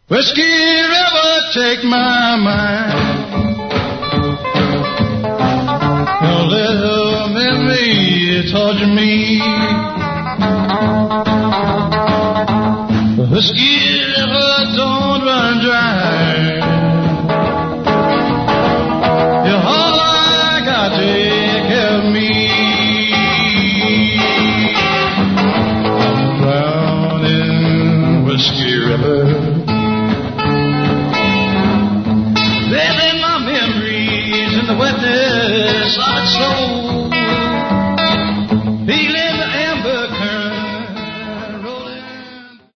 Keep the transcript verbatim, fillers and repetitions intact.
Whiskey River, take my mind. Your little memory torture me. Whiskey River, don't run dry. You're all I got, take care of me. I'm drowning Whiskey River. Wetness, I'd so